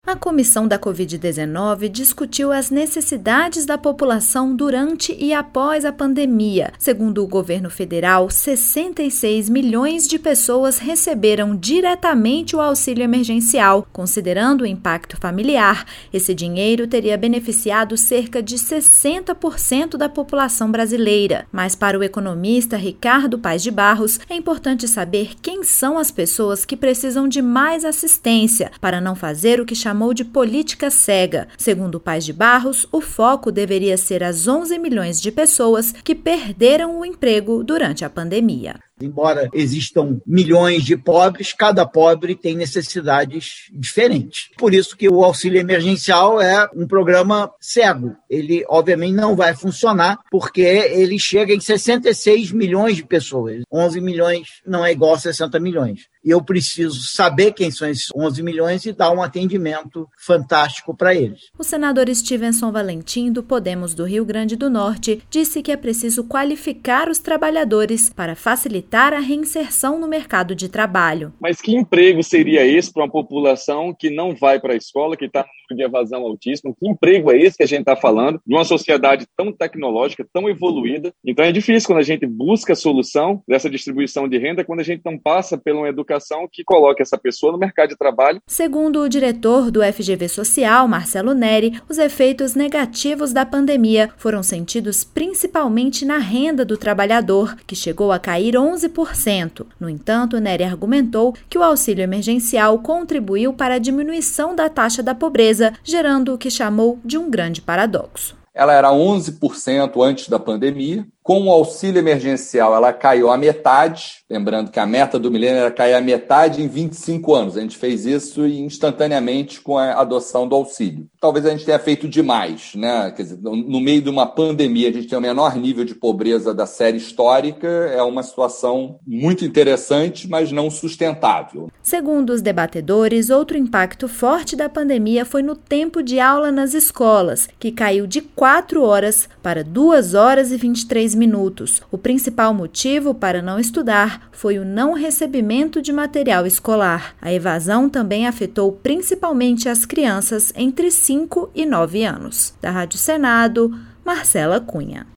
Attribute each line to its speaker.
Speaker 1: A comissão da Covid-19 discutiu as necessidades da população durante e após a pandemia. Segundo o governo federal, 66 milhões de pessoas receberam diretamente o auxílio emergencial. Considerando o impacto familiar, esse dinheiro teria beneficiado cerca de 60% da população brasileira. Mas para o economista Ricardo Paes de Barros, é importante saber quem são as pessoas que precisam de mais assistência, para não fazer o que chamou de política cega. Segundo Paes de Barros, o foco deveria ser as 11 milhões de pessoas que perderam o emprego durante a pandemia.
Speaker 2: Embora existam milhões de pobres, cada pobre tem necessidades diferentes. Por isso que o auxílio emergencial é um programa cego. Ele, obviamente, não vai funcionar porque ele chega em 66 milhões de pessoas. 11 milhões não é igual a 60 milhões. E eu preciso saber quem são esses 11 milhões e dar um atendimento fantástico para eles.
Speaker 1: O senador Stevenson Valentim, do Podemos do Rio Grande do Norte, disse que é preciso qualificar os trabalhadores para facilitar a reinserção no mercado de trabalho.
Speaker 3: Mas que emprego seria esse para uma população que não vai para a escola, que está no de evasão altíssima? Que emprego é esse que a gente está falando de uma sociedade tão tecnológica, tão evoluída? Então é difícil quando a gente busca a solução dessa distribuição de renda, quando a gente não passa por uma educação que coloque essa pessoa no mercado de trabalho.
Speaker 1: Segundo o diretor do FGV Social, Marcelo Neri, os efeitos negativos da pandemia foram sentidos principalmente na renda do trabalhador, que chegou a cair 11%. No entanto, Neri argumentou que o auxílio emergencial contribuiu para a diminuição da taxa da pobreza, gerando o que chamou de um grande paradoxo.
Speaker 4: Ela era 11% antes da pandemia. Com o auxílio emergencial, ela caiu à metade. Lembrando que a meta do milênio era cair à metade em 25 anos. A gente fez isso instantaneamente com a adoção do auxílio. Talvez a gente tenha feito demais, né? Quer dizer, no meio de uma pandemia, a gente tem o menor nível de pobreza da série histórica. É uma situação muito interessante, mas não sustentável.
Speaker 1: Segundo os debatedores, outro impacto forte da pandemia foi no tempo de aula nas escolas, que caiu de 4 horas para 2 horas e 23 minutos. O principal motivo para não estudar foi o não recebimento de material escolar. A evasão também afetou principalmente as crianças entre 5 e 9 anos. Da Rádio Senado, Marcela Cunha.